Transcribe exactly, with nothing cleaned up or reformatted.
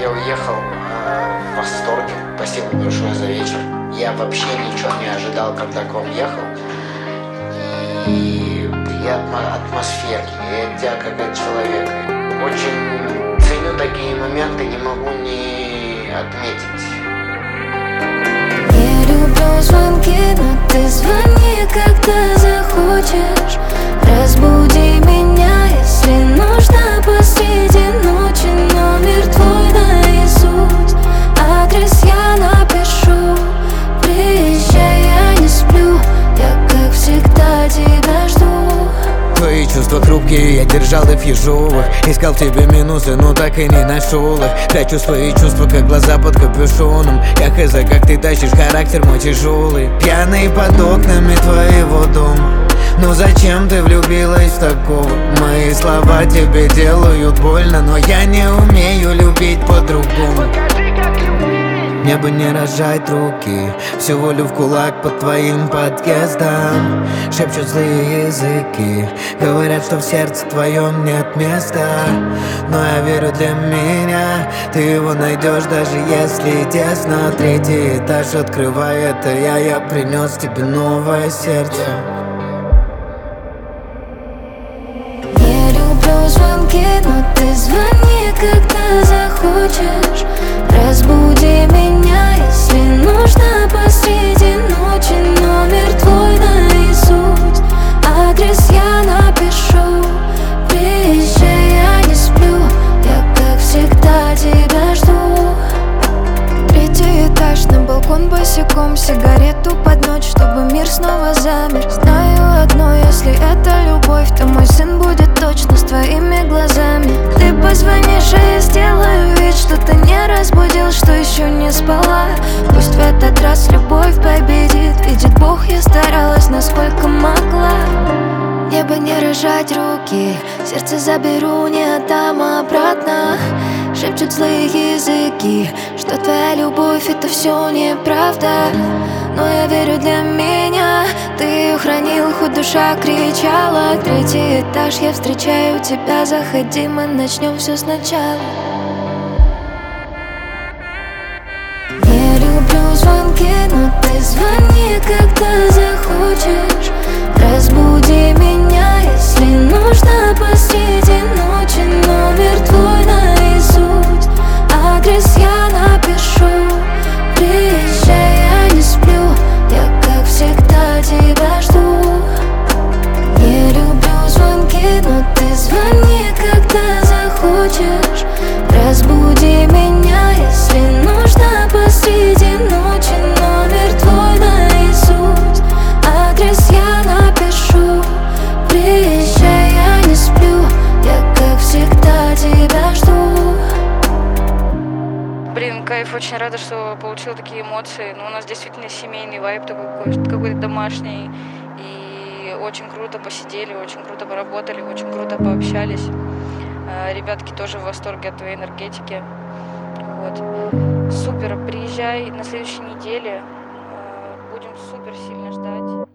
я уехал э, в восторге. Спасибо большое за вечер. Я вообще ничего не ожидал, когда к вам ехал. И и атмо- атмосферки, и тебя как от человека. Очень ценю такие моменты, не могу не отметить. Я люблю звонки, но ты звони, когда захочешь. Разбуди меня, если нужно посреди ночи. Номер твой наизусть, адрес я напишу. Приезжай, я не сплю, я как всегда тебя жду. Твои чувства хрупкие, я держал их в ежовых. Искал в тебе минусы, но так и не нашел их. Прячу свои чувства, как глаза под капюшоном. Я хз, как ты тащишь характер мой тяжелый. Пьяный под окнами твоего дома. Ну зачем ты влюбилась в такого? Мои слова тебе делают больно, но я не умею любить по-другому. Мне бы не разжать руки, всю волю в кулак под твоим подъездом. Шепчут злые языки, говорят, что в сердце твоем нет места. Но я верю, для меня ты его найдешь, даже если тесно. Третий этаж, открывай, это я, я принес тебе новое сердце. Я люблю звонки, но ты звони, когда захочешь. Разбуди меня, если нужно посреди ночи. Номер твой наизусть, адрес я напишу. Приезжай, я не сплю, я как всегда тебя жду. Третий этаж, на балкон босиком, сигарету под ночь, чтобы мир снова замер. Знаю одно, если это любовь, то мой сын будет точно с твоими глазами. Ты позвонишь, а я сделаю вид, что ты не разбудил, что еще не спала. Пусть в этот раз любовь победит, видит Бог, я старалась, насколько могла. Мне бы не разжать руки, сердце заберу, не отдам обратно. Шепчут злые языки, что твоя любовь это все неправда. Но я верю, для меня ты ее хранил, хоть душа кричала. Третий этаж, я встречаю тебя, заходи, мы начнем все сначала. Я люблю звонки, но ты звони, когда захочешь. Разбуди меня, если нужно посреди ночи. Номер твой наизусть, адрес я напишу. Приезжай, я не сплю, я как всегда тебя жду. Я люблю звонки, но ты звони, когда захочешь. Разбуди меня, если нужно посреди ночи. Номер твой наизусть, адрес я напишу. Приезжай, я не сплю, я как всегда тебя жду. Блин, кайф, очень рада, что получила такие эмоции. Ну, у нас действительно семейный вайб такой какой-то, какой-то домашний. И очень круто посидели, очень круто поработали, очень круто пообщались. Ребятки тоже в восторге от твоей энергетики. Вот. Супер, приезжай на следующей неделе. Будем супер сильно ждать.